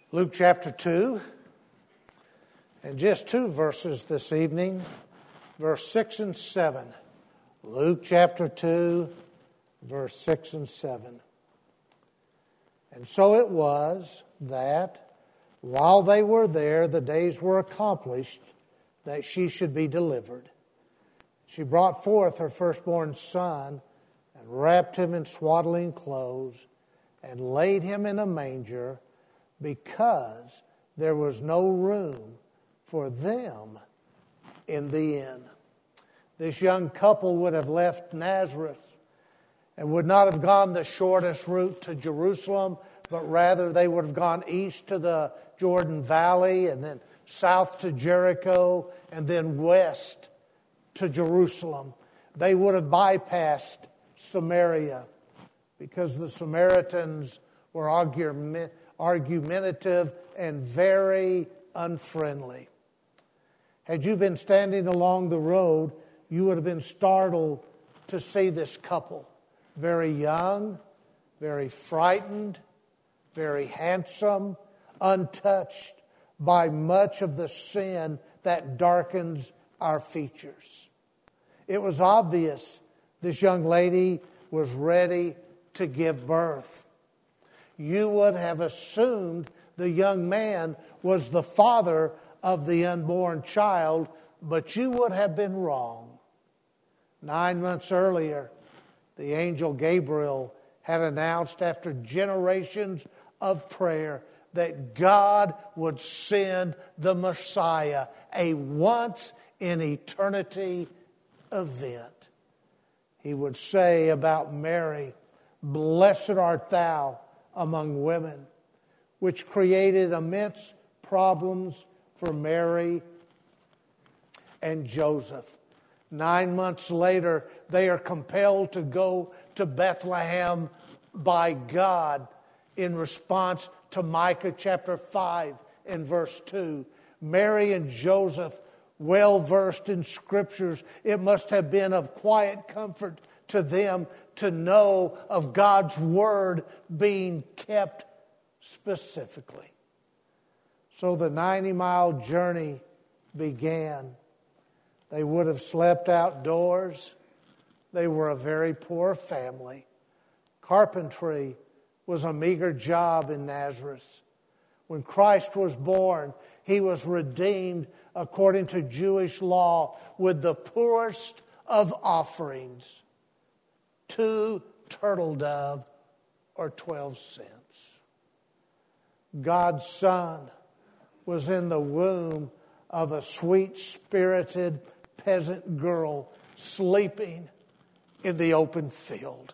Luke chapter 2, and just two verses this evening, verse 6 and 7. Luke chapter 2, verse 6 and 7. And so it was that while they were there, the days were accomplished that she should be delivered. She brought forth her firstborn son and wrapped him in swaddling clothes and laid him in a manger, because there was no room for them in the inn. This young couple would have left Nazareth and would not have gone the shortest route to Jerusalem, but rather they would have gone east to the Jordan Valley and then south to Jericho and then west to Jerusalem. They would have bypassed Samaria because the Samaritans were argumentative and very unfriendly. Had you been standing along the road, you would have been startled to see this couple. Very young, very frightened, very handsome, untouched by much of the sin that darkens our features. It was obvious this young lady was ready to give birth. You would have assumed the young man was the father of the unborn child, but you would have been wrong. 9 months earlier, the angel Gabriel had announced, after generations of prayer, that God would send the Messiah, a once-in-eternity event. He would say about Mary, "Blessed art thou among women," which created immense problems for Mary and Joseph. 9 months later, they are compelled to go to Bethlehem by God in response to Micah chapter 5 and verse 2. Mary and Joseph, well versed in scriptures, it must have been of quiet comfort to them to know of God's word being kept specifically. So the 90-mile journey began. They would have slept outdoors. They were a very poor family. Carpentry was a meager job in Nazareth. When Christ was born, he was redeemed according to Jewish law with the poorest of offerings, 2 turtle dove or 12 cents. God's Son was in the womb of a sweet-spirited peasant girl sleeping in the open field.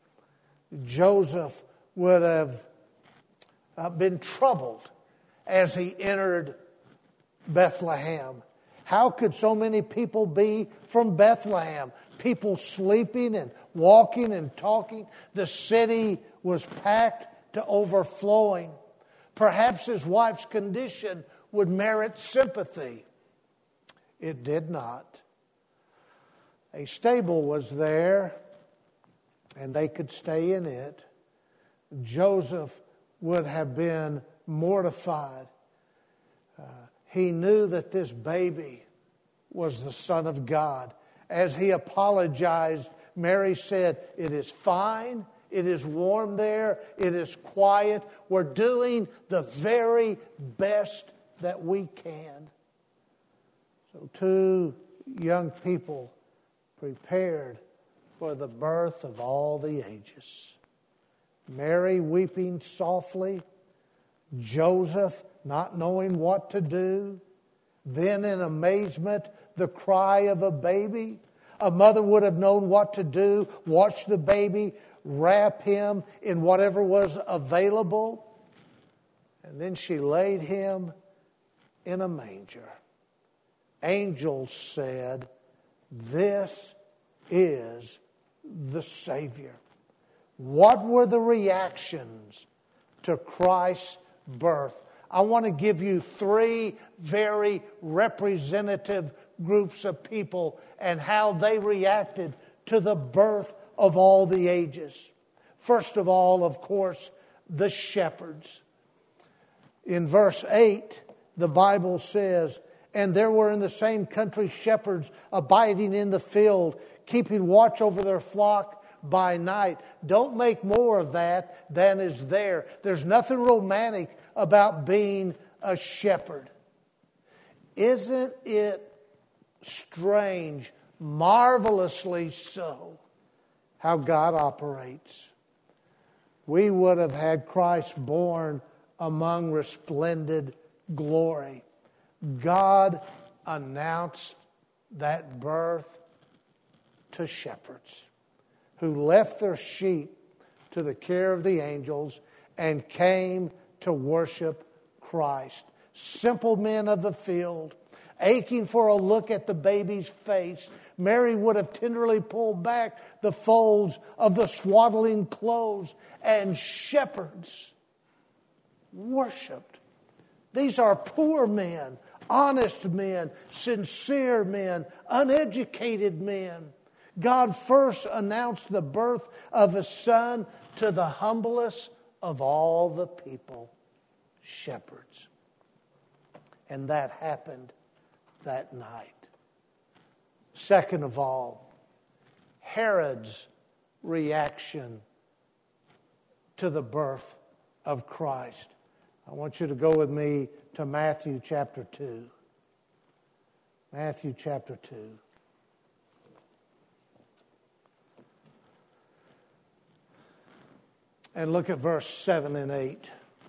Joseph would have been troubled as he entered Bethlehem. How could so many people be from Bethlehem? People sleeping and walking and talking. The city was packed to overflowing. Perhaps his wife's condition would merit sympathy. It did not. A stable was there, and they could stay in it. Joseph would have been mortified. He knew that this baby was the Son of God. As he apologized, Mary said, "It is fine. It is warm there. It is quiet. We're doing the very best that we can." So 2 young people prepared for the birth of all the ages. Mary weeping softly, Joseph not knowing what to do. Then in amazement, the cry of a baby. A mother would have known what to do, watch the baby, wrap him in whatever was available. And then she laid him in a manger. Angels said, "This is the Savior." What were the reactions to Christ's birth? I want to give you 3 very representative groups of people and how they reacted to the birth of all the ages. First of all, of course, the shepherds. In verse 8, the Bible says, "And there were in the same country shepherds abiding in the field, keeping watch over their flock by night." Don't make more of that than is there. There's nothing romantic about being a shepherd. Isn't it strange, marvelously so, how God operates? We would have had Christ born among resplendent glory. God announced that birth to shepherds who left their sheep to the care of the angels and came to worship Christ. Simple men of the field, aching for a look at the baby's face. Mary would have tenderly pulled back the folds of the swaddling clothes, and shepherds worshiped. These are poor men, honest men, sincere men, uneducated men. God first announced the birth of His Son to the humblest of all the people, shepherds. And that happened that night. Second of all, Herod's reaction to the birth of Christ. I want you to go with me to Matthew chapter 2. Matthew chapter 2. And look at verse 7 and 8.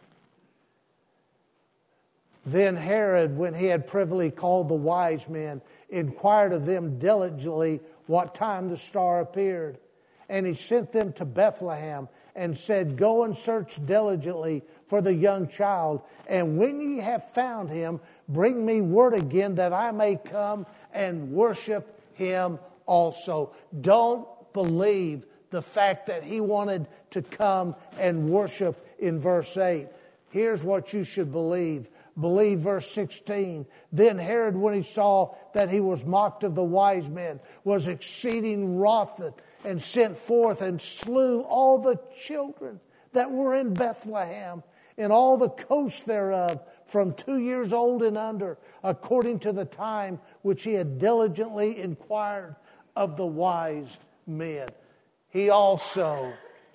Then Herod, when he had privily called the wise men, inquired of them diligently what time the star appeared. And he sent them to Bethlehem and said, "Go and search diligently for the young child, and when ye have found him, bring me word again that I may come and worship him also." Don't believe the fact that he wanted to come and worship in verse 8. Here's what you should believe. Believe verse 16. Then Herod, when he saw that he was mocked of the wise men, was exceeding wroth, and sent forth and slew all the children that were in Bethlehem, in all the coasts thereof, from 2 years old and under, according to the time which he had diligently inquired of the wise men. He also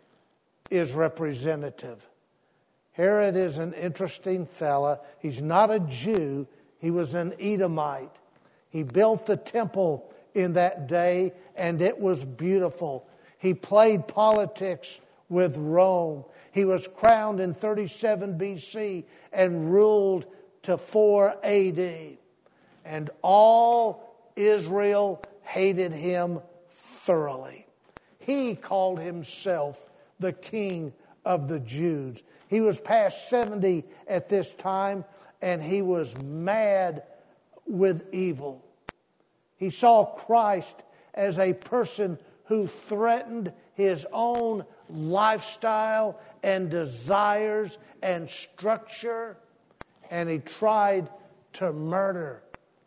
is representative. Herod is an interesting fella. He's not a Jew. He was an Edomite. He built the temple in that day, and it was beautiful. He played politics with Rome. He was crowned in 37 BC and ruled to 4 AD. And all Israel hated him thoroughly. He called himself the King of the Jews. He was past 70 at this time, and he was mad with evil. He saw Christ as a person who threatened his own lifestyle and desires and structure, and he tried to murder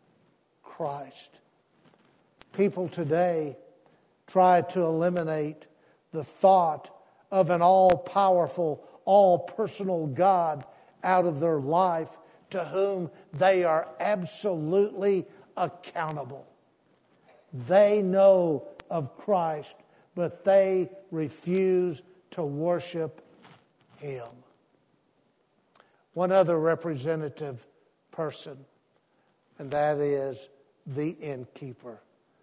Christ. People today try to eliminate the thought of an all-powerful, all-personal God out of their life, to whom they are absolutely accountable. They know of Christ, but they refuse to worship Him. One other representative person, and that is the innkeeper.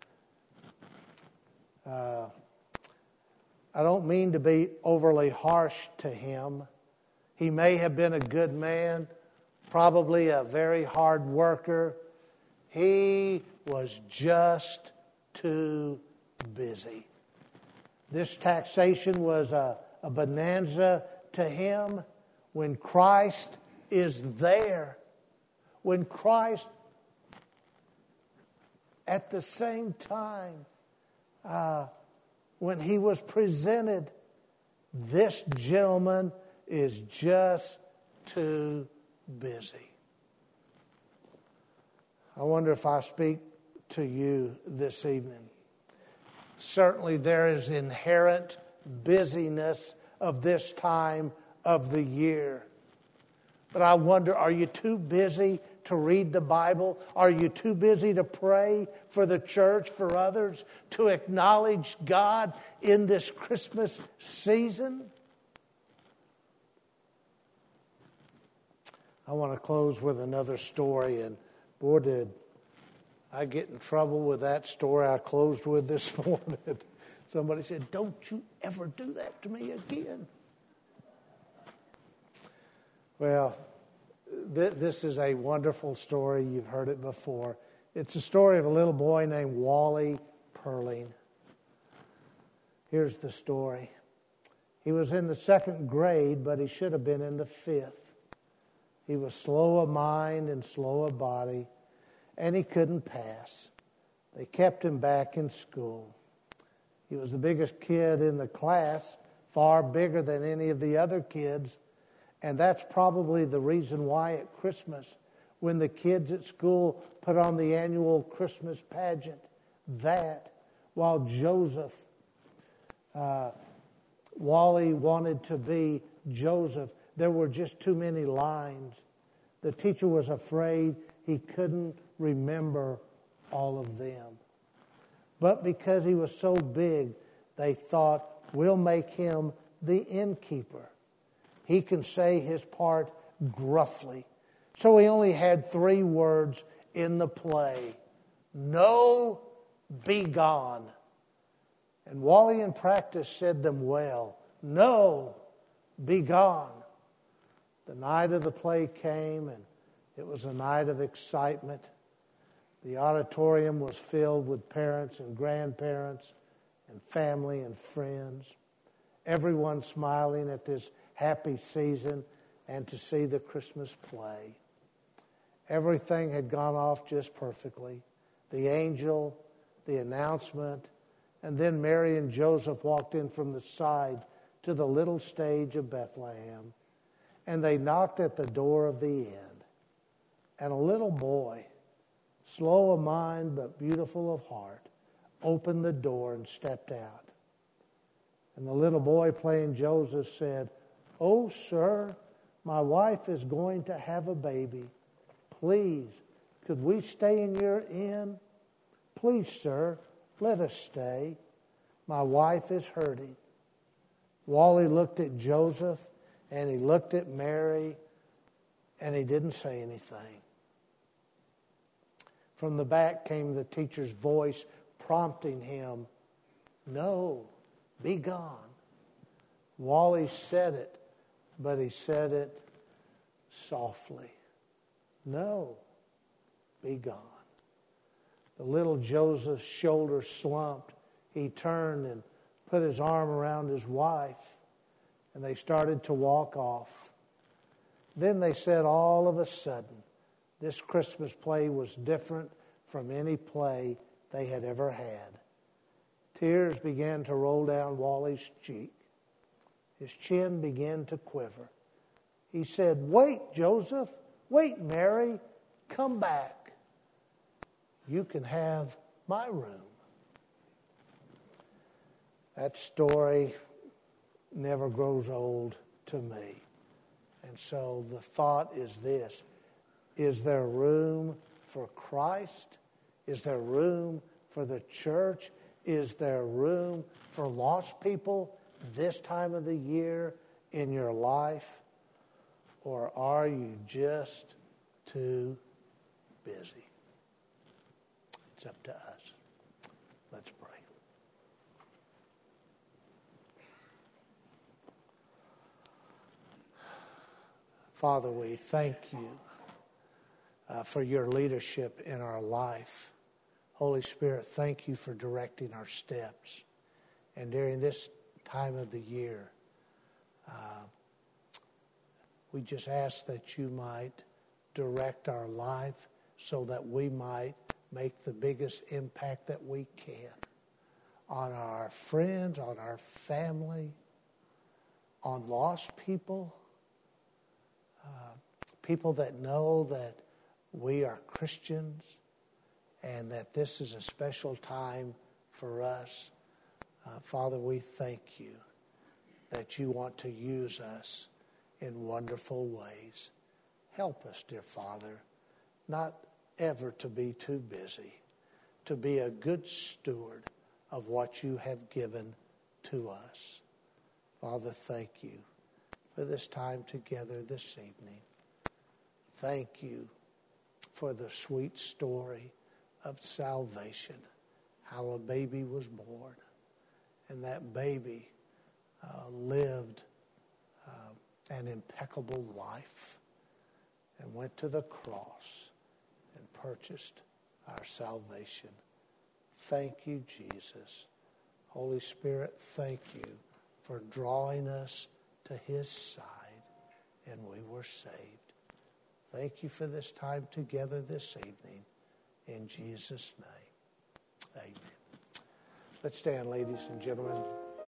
I don't mean to be overly harsh to him. He may have been a good man, probably a very hard worker. He was just too busy. This taxation was a bonanza to him. When Christ is there, when Christ at the same time, when he was presented, this gentleman is just too busy. I wonder if I speak to you this evening. Certainly there is inherent busyness of this time of the year. But I wonder, are you too busy to read the Bible? Are you too busy to pray for the church, for others, to acknowledge God in this Christmas season? I want to close with another story, and boy, did I get in trouble with that story I closed with this morning. Somebody said, "Don't you ever do that to me again." Well, this is a wonderful story. You've heard it before. It's a story of a little boy named Wally Perling. Here's the story. He was in the 2nd grade, but he should have been in the 5th. He was slow of mind and slow of body, and he couldn't pass. They kept him back in school. He was the biggest kid in the class, far bigger than any of the other kids. And that's probably the reason why at Christmas, when the kids at school put on the annual Christmas pageant, that while Wally wanted to be Joseph, there were just too many lines. The teacher was afraid he couldn't remember all of them. But because he was so big, they thought, we'll make him the innkeeper. He can say his part gruffly. So he only had 3 words in the play. No, be gone. And Wally in practice said them well. No, be gone. The night of the play came, and it was a night of excitement. The auditorium was filled with parents and grandparents and family and friends. Everyone smiling at this happy season and to see the Christmas play. Everything had gone off just perfectly. The angel, the announcement, and then Mary and Joseph walked in from the side to the little stage of Bethlehem, and they knocked at the door of the inn. And a little boy, slow of mind but beautiful of heart, opened the door and stepped out. And the little boy playing Joseph said, "Oh, sir, my wife is going to have a baby. Please, could we stay in your inn? Please, sir, let us stay. My wife is hurting." Wally looked at Joseph and he looked at Mary and he didn't say anything. From the back came the teacher's voice prompting him, "No, be gone." Wally said it, but he said it softly. "No, be gone." The little Joseph's shoulders slumped. He turned and put his arm around his wife, and they started to walk off. Then they said all of a sudden, this Christmas play was different from any play they had ever had. Tears began to roll down Wally's cheek. His chin began to quiver. He said, "Wait, Joseph. Wait, Mary. Come back. You can have my room." That story never grows old to me. And so the thought is this: is there room for Christ? Is there room for the church? Is there room for lost people this time of the year in your life? Or are you just too busy? It's up to us. Let's pray. Father, we thank you for your leadership in our life. Holy Spirit, thank you for directing our steps. And during this time of the year, we just ask that you might direct our life so that we might make the biggest impact that we can on our friends, on our family, on lost people, people that know that we are Christians and that this is a special time for us. Father, we thank you that you want to use us in wonderful ways. Help us, dear Father, not ever to be too busy, to be a good steward of what you have given to us. Father, thank you for this time together this evening. Thank you for the sweet story of salvation, how a baby was born, and that baby lived an impeccable life and went to the cross and purchased our salvation. Thank you, Jesus. Holy Spirit, thank you for drawing us to his side, and we were saved. Thank you for this time together this evening. In Jesus' name, amen. Let's stand, ladies and gentlemen.